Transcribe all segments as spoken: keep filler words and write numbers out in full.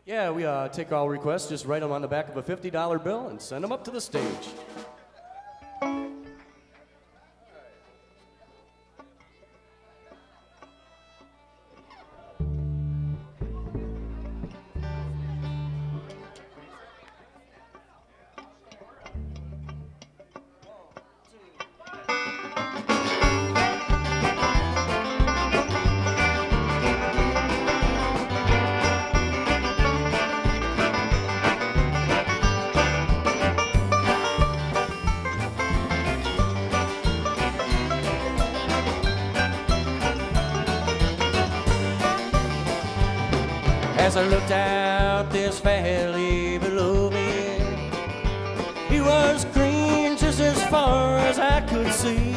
Yeah, we uh, take all requests, just write them on the back of a fifty dollar bill and send them up to the stage. As I looked out this valley below me, it was green just as far as I could see.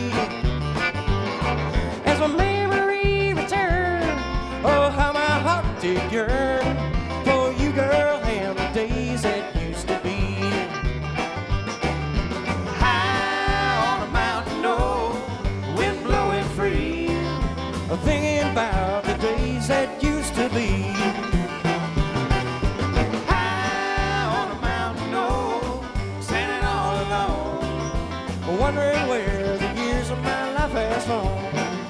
As my memory returned, oh how my heart did yearn for you, girl, and the days that used to be. High on a mountain, oh, wind blowing free, thinking about the days that used to be. Wondering where the years of my life has gone.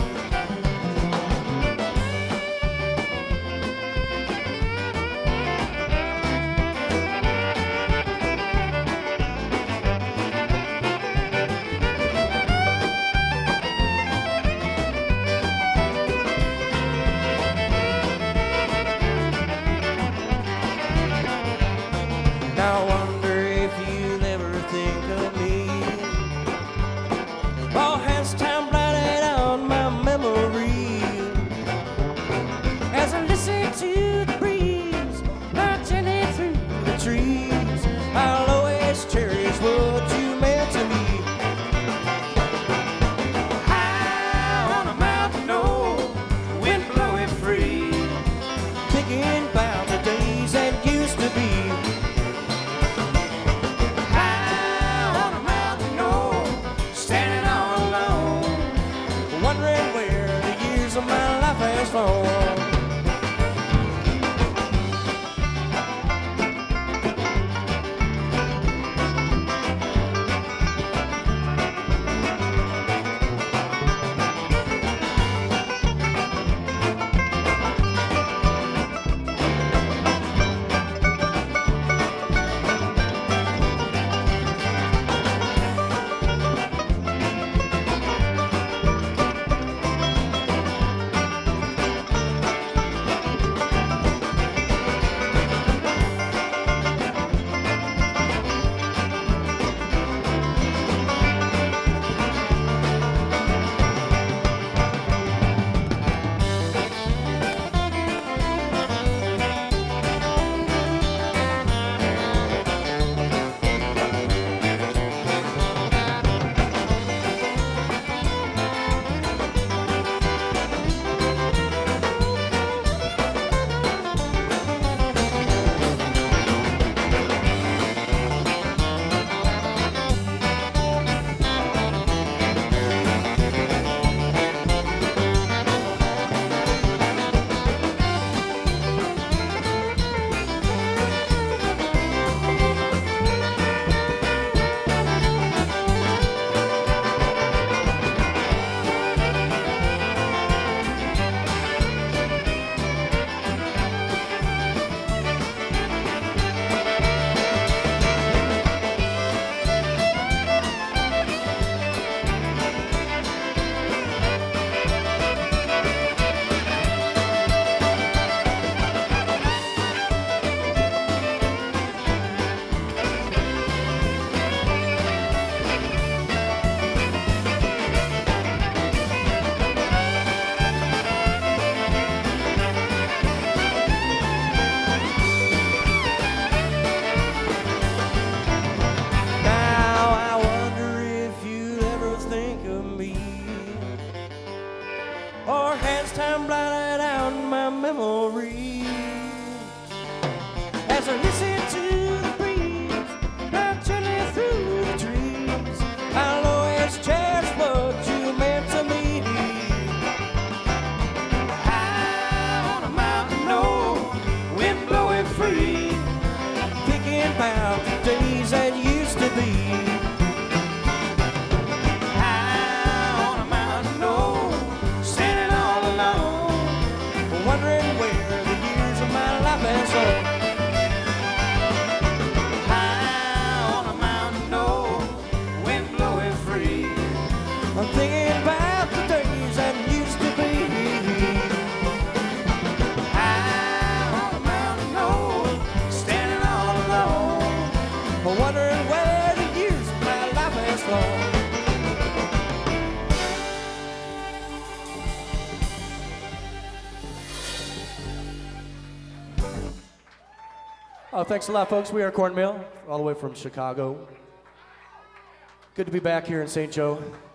Now I wonder if you'll ever think of me. Oh, has time blotted out my memory? As I listen to the breeze marching through the trees, I'll always cherish what you meant to me. High on a mountain, oh, wind blowing free, thinking about the days that used to be. Wondering where the years of my life has flown. fall. Oh, thanks a lot, folks. We are Cornmeal, all the way from Chicago. Good to be back here in Saint Joe.